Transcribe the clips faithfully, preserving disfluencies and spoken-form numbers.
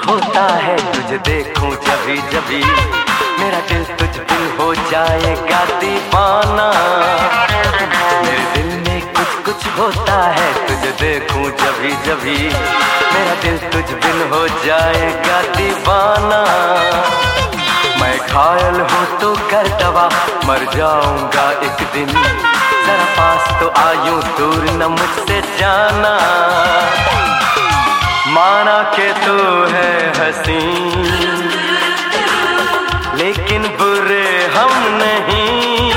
होता है तुझे देखूं जभी जभी, मेरा दिल तुझ बिन हो जाएगा दीवाना। मेरे दिल में कुछ कुछ होता है तुझे देखूं जभी जभी, मेरा दिल तुझ बिन हो जाएगा दीवाना। मैं घायल हूँ तो कर दवा, मर जाऊंगा एक दिन, जरा पास तो आयूं दूर न मुझसे जाना। माना के तू है हंसी लेकिन बुरे हम नहीं,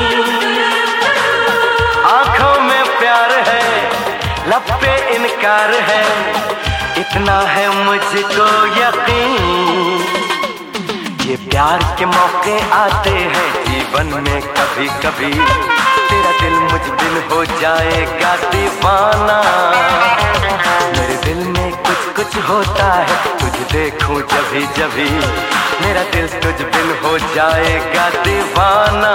आंखों में प्यार है लब पे इनकार है, इतना है मुझको यकीन। ये प्यार के मौके आते हैं जीवन में कभी कभी, तेरा दिल मुझ बिन हो जाएगा दीवाना। मेरे दिल में कुछ कुछ होता है तुझे देखूं जभी जभी, मेरा दिल तुझ बिन हो जाएगा दीवाना।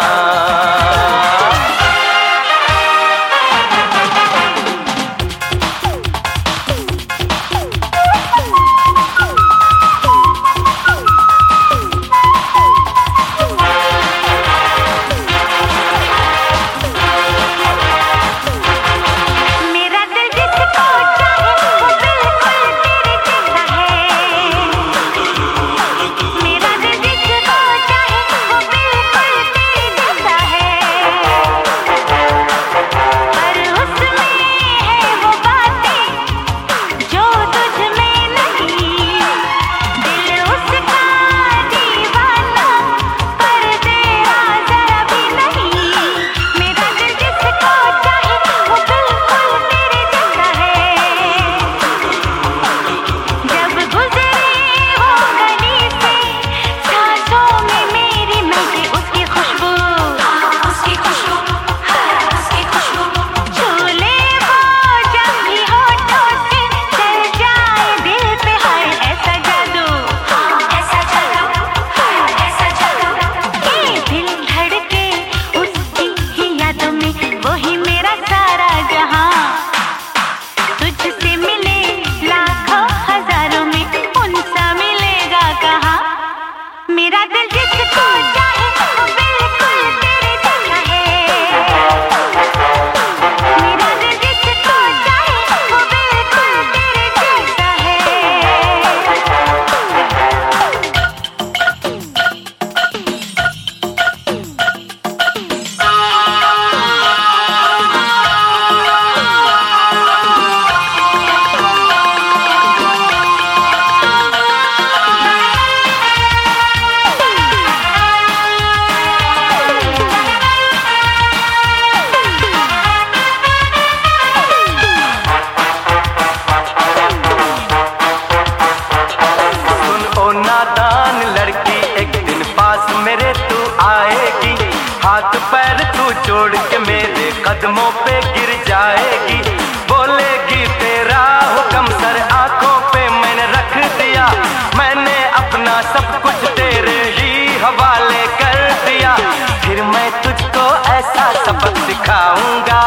छोड़ के मेरे कदमों पे गिर जाएगी, बोलेगी तेरा हुक्म सर आंखों पे मैंने रख दिया, मैंने अपना सब कुछ तेरे ही हवाले कर दिया। फिर मैं तुझको ऐसा सबक सिखाऊंगा,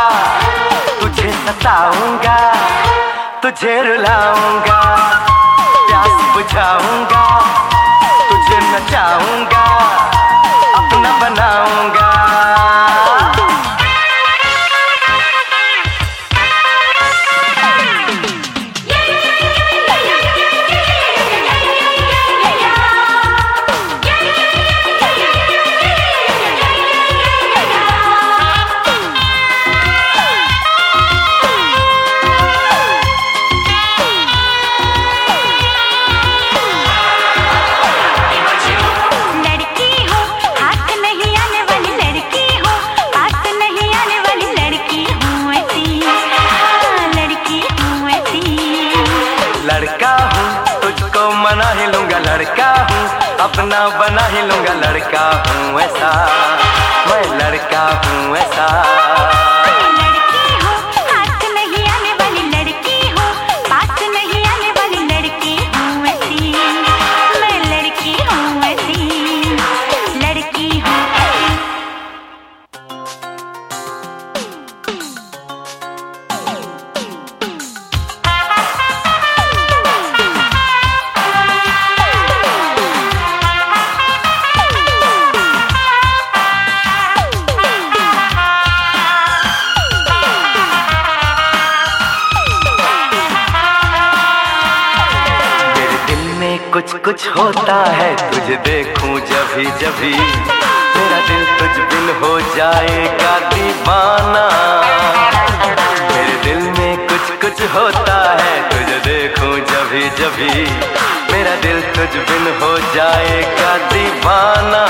तुझे सताऊंगा, तुझे रुलाऊंगा, प्यास बुझाऊंगा, तुझे नचाऊंगा, अपना बनाऊंगा। लड़का हूँ तुझको मना ही लूंगा, लड़का हूँ अपना बना ही लूंगा, लड़का हूँ ऐसा, मैं लड़का हूँ ऐसा। कुछ होता है तुझे देखूं जभी जभी, मेरा दिल तुझ बिन हो जाएगा दीवाना। मेरे दिल में कुछ कुछ होता है तुझे देखूं जभी जभी, मेरा दिल तुझ बिन हो जाएगा दीवाना।